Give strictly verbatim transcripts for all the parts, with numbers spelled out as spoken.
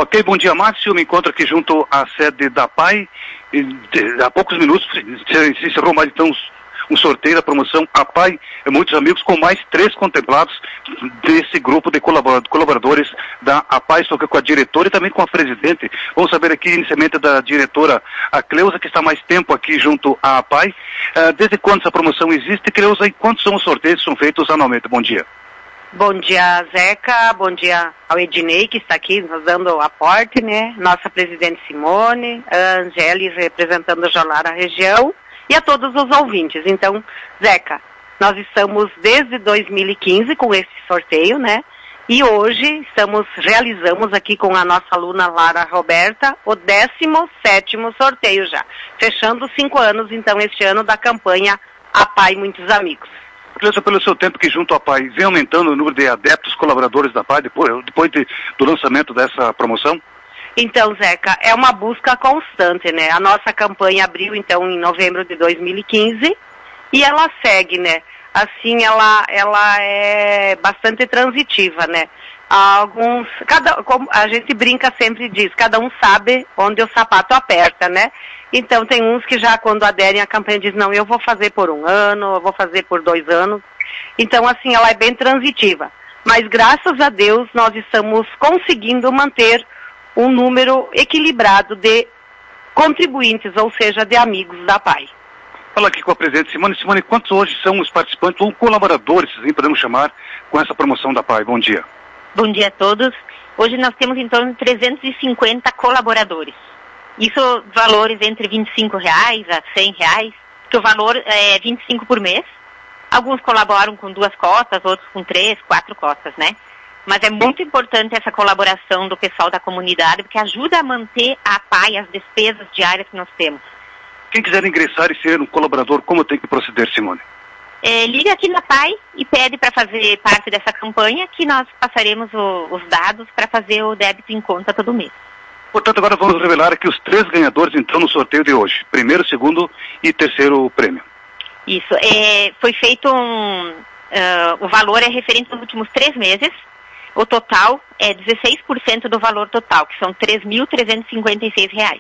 Ok, bom dia, Márcio. Me encontro aqui junto à sede da P A I. E, de, há poucos minutos se, se encerrou mais então um sorteio da promoção A P A I, muitos amigos, com mais três contemplados desse grupo de colaboradores da A P A I. Estou aqui com a diretora e também com a presidente. Vamos saber aqui inicialmente da diretora, a Cleusa, que está mais tempo aqui junto à A P A I. Uh, desde quando essa promoção existe, Cleusa, e quantos são os sorteios que são feitos anualmente? Bom dia. Bom dia, Zeca. Bom dia ao Ednei, que está aqui nos dando aporte, né? Nossa presidente Simone, a Angeli representando o Jolar, a região, e a todos os ouvintes. Então, Zeca, nós estamos desde dois mil e quinze com esse sorteio, né? E hoje estamos, realizamos aqui com a nossa aluna Lara Roberta o décimo sétimo sorteio já. Fechando cinco anos, então, este ano da campanha A P A I Muitos Amigos. Cleusa, pelo seu tempo que junto à P A I, vem aumentando o número de adeptos colaboradores da P A I depois, depois de, do lançamento dessa promoção? Então, Zeca, é uma busca constante, né? A nossa campanha abriu, então, em novembro de dois mil e quinze e ela segue, né? Assim, ela, ela é bastante transitiva, né? Alguns, cada, como a gente brinca sempre e diz, cada um sabe onde o sapato aperta, né? Então, tem uns que já, quando aderem à campanha, dizem, não, eu vou fazer por um ano, eu vou fazer por dois anos. Então, assim, ela é bem transitiva. Mas, graças a Deus, nós estamos conseguindo manter um número equilibrado de contribuintes, ou seja, de amigos da P A I. Fala aqui com a presidente Simone. Simone, quantos hoje são os participantes ou colaboradores, assim podemos chamar, com essa promoção da P A I? Bom dia. Bom dia a todos. Hoje nós temos em torno de trezentos e cinquenta colaboradores. Isso, valores entre vinte e cinco reais a cem reais, que o valor é vinte e cinco por mês. Alguns colaboram com duas cotas, outros com três, quatro cotas, né? Mas é muito importante essa colaboração do pessoal da comunidade, porque ajuda a manter a P A I, as despesas diárias que nós temos. Quem quiser ingressar e ser um colaborador, como tem que proceder, Simone? É, liga aqui na P A I e pede para fazer parte dessa campanha, que nós passaremos o, os dados para fazer o débito em conta todo mês. Portanto, agora vamos revelar aqui os três ganhadores, então, no sorteio de hoje. Primeiro, segundo e terceiro prêmio. Isso. É, foi feito um... Uh, o valor é referente aos últimos três meses. O total é dezesseis por cento do valor total, que são três mil trezentos e cinquenta e seis reais.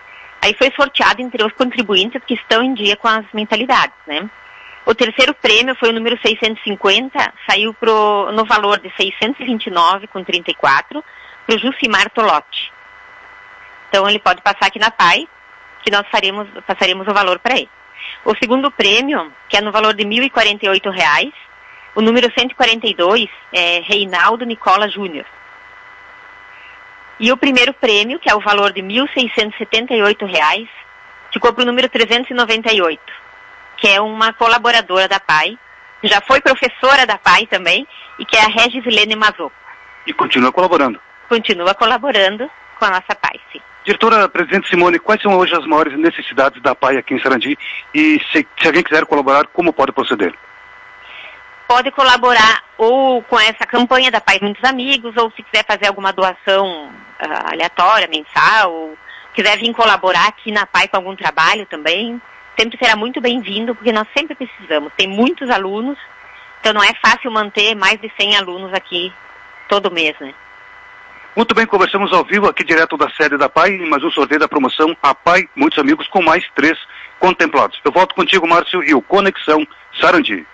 Aí foi sorteado entre os contribuintes que estão em dia com as mensalidades, né? O terceiro prêmio foi o número seiscentos e cinquenta, saiu pro, no valor de seiscentos e vinte e nove reais com trinta e quatro centavos, para o Jucimar Tolotti. Então ele pode passar aqui na P A I, que nós faremos, passaremos o valor para ele. O segundo prêmio, que é no valor de mil e quarenta e oito reais, o número cento e quarenta e dois é Reinaldo Nicola Júnior. E o primeiro prêmio, que é o valor de mil seiscentos e setenta e oito reais, ficou para o número trezentos e noventa e oito, que é uma colaboradora da P A I, que já foi professora da P A I também, e que é a Regisilene Mazocco. E continua colaborando? Continua colaborando com a nossa P A I, sim. Diretora, presidente Simone, quais são hoje as maiores necessidades da P A I aqui em Sarandi? E se, se alguém quiser colaborar, como pode proceder? Pode colaborar ou com essa campanha da P A I Muitos Amigos, ou se quiser fazer alguma doação uh, aleatória, mensal, ou quiser vir colaborar aqui na P A I com algum trabalho também, sempre será muito bem-vindo, porque nós sempre precisamos. Tem muitos alunos, então não é fácil manter mais de cem alunos aqui todo mês, né? Muito bem, conversamos ao vivo aqui direto da sede da P A I, em mais um sorteio da promoção A P A I Muitos Amigos, com mais três contemplados. Eu volto contigo, Márcio, e o Conexão Sarandi.